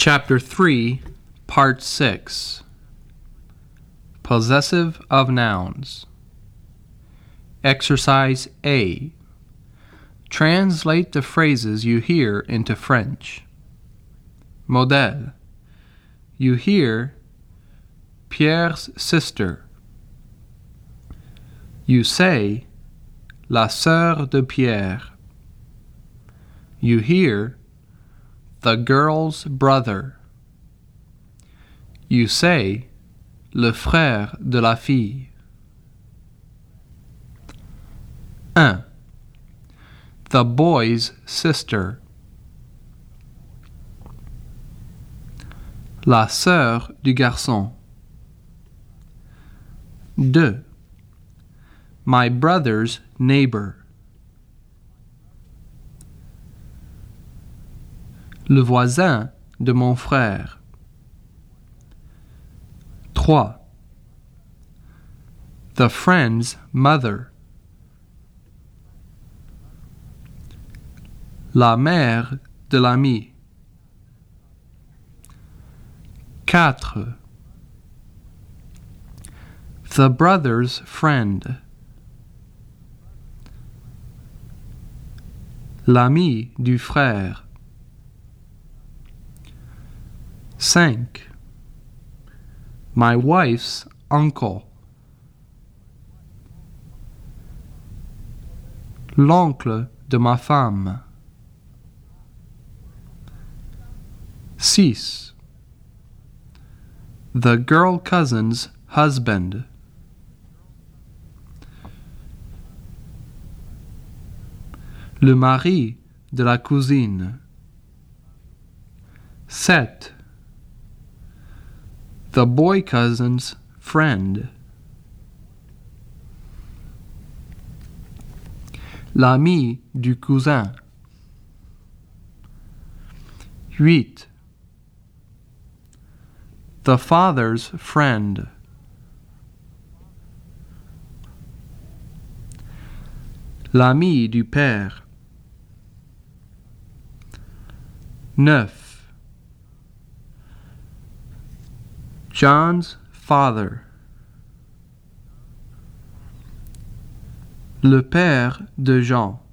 Chapter 3, Part 6. Possessive of nouns. Exercise A. Translate the phrases you hear into French. Modèle. You hear Pierre's sister. You say la sœur de Pierre. You hear the girl's brother. You say le frère de la fille. 1. The boy's sister. La sœur du garçon. 2. My brother's neighbor. Le voisin de mon frère. 3. The friend's mother. La mère de l'ami. 4. The brother's friend. L'ami du frère. 5. My wife's uncle. L'oncle de ma femme. 6. The girl cousin's husband. Le mari de la cousine. 7. The boy cousin's friend. L'ami du cousin. 8. The father's friend. L'ami du père. 9. John's father. Le père de Jean.